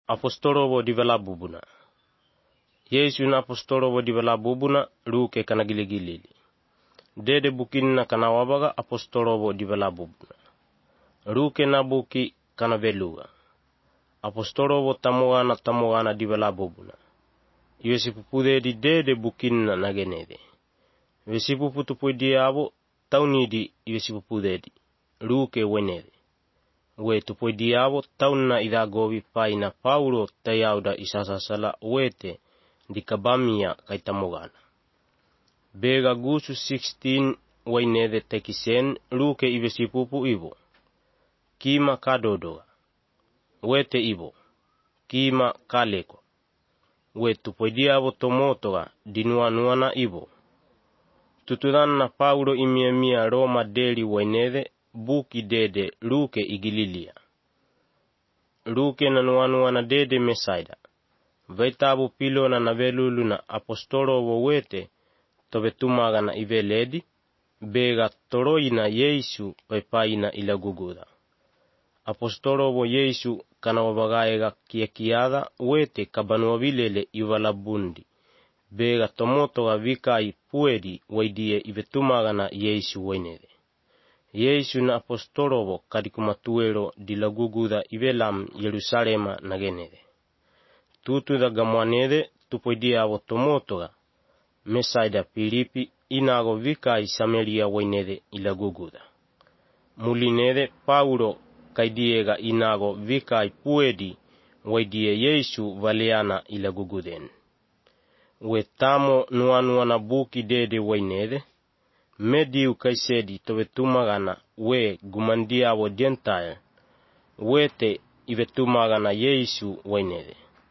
apostolovo di vela bubuna. Yesu na apostolovo di vela bubuna ruke kana giligilili. Dede bukinna kana wabaga apostolovo di vela bubuna. Ruke na buki kana veluga. Apostolovo tamogana di vela bubuna. Iwesi pupude di dede bukinna nagenede. Iwesi puputu pui diabo taunidi iwesi pupude di. Ruke wenede. We tupoi diabo taunna idagovi paina Paulo tayauda isasasala wete di kabamia kaitamogana. Bega gusu 16 wainede tekisen ruke iwesi pupu ibo. Kima kadodoga. Wete ibo. Kima kaleko. We tupoi diabo tomotoga dinuanuana ibo. Tutudanna Paulo imia Roma deli wainede buki dede ruke igililia. Ruke na nuanuana dede mesaida. Vaitabu pilo na navelulu na apostolo wowete tobe tumaga na iveledi. Bega toroina Yesu paipaina ilaguguda. Apostolo wo Yesu kana wabagaega kiada wete kabanuavilele iwalabundi. Bega tomoto wa vikai puedi waidie ivetumaga na Yesu wainede. Yesu na apostolovo kadikumatuelo dilaguguda ivelam Yerusalema nagenede. Tutu da gamwanede tupoidia avo tomotoga mesaida Filipi inago vikai Samaria wainede ilaguguda. Mulinede Paulo kaidiega inago vikai puedi waidie Yesu valeana ilaguguden. Wetamo nuanuana buki dede wainede. Mediu kaisedi tovetumagana we gumandia wo Gentile. Wete ivetumagana Yesu wainede.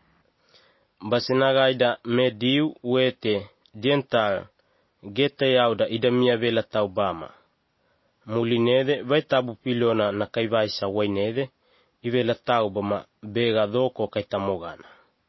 Basinagaida mediu wete Gentile gete yauda idamia vela taubama. Mulinede vaitabu pilona na kaivaisa wainede ivela taubama bega doko kaitamogana.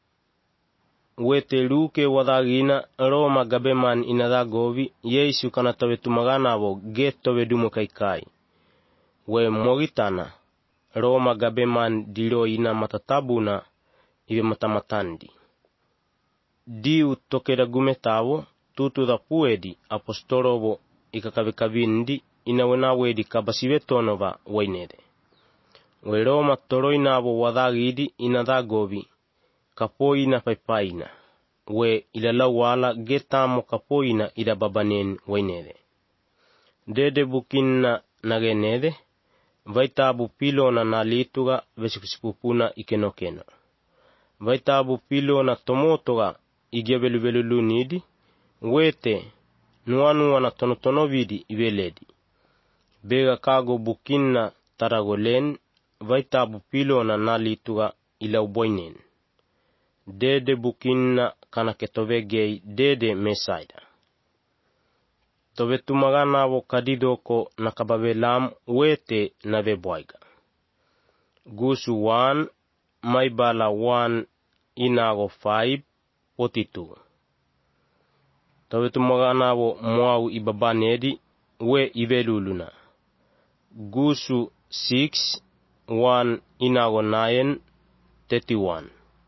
Wete luke wadagina Roma gabeman inadagovi Yesu kana tovetumagana avo geto vedumo kaikai. We mogitana Roma gabeman dilo ina matatabuna ive matamatandi. Diu tokeda gumetavo tutu da puedi apostolovo ikakavekavindi inawedi kabasivetonova wainede. We Roma toroinavo wadagidi inadagovi kapoina paipaina. We ilalawala getamo kapoina ida babanen wainede. Dede bukinna nagenede. Vaitabu pilona na lituga vesipusipupuna ikenokeno. Vaitabu pilona tomotoga igiaveluvelu nidi. Wete nuanuana tonotonovidi iveledi. Bega kago bukinna taragolen. Vaitabu pilona na lituga ilauboinen. Dede bukinna kana ketovegei dede mesaida. Tove tumagana avo kadidoko na kabavelam wete na vebwaiga. Gusu 1 maibala 1 inago 5 42. Tove tumagana avo mwau ibabanedi we iveluluna. Gusu 6 1 inago 9 31.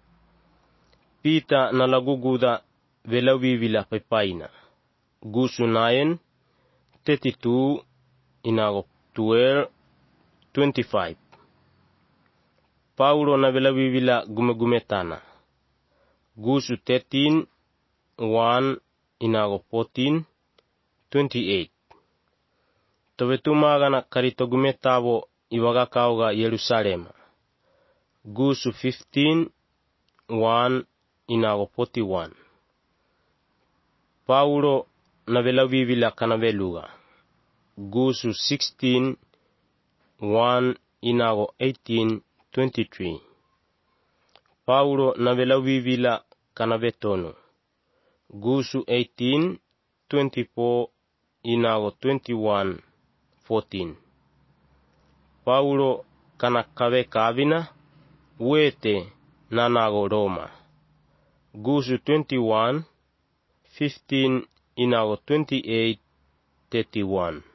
Pita na laguguda velawivila paipaina. Gusu 9 32 inago 12 25. Paulo na velawivila gumegumetana. Gusu 13 1 inago 14 28. Tovetumagana karitogumetavo iwagakauga Yerusalema. Gusu 15 1 inago 41. Paulo na velawivila kana veluga. Gusu 16 1 inago 18 23. Paulo na velawivila kana vetono. Gusu 18 24 inago 21 14. Paulo kana kave kavina wete nanago Roma. Gusu 21 15 inago 28 31.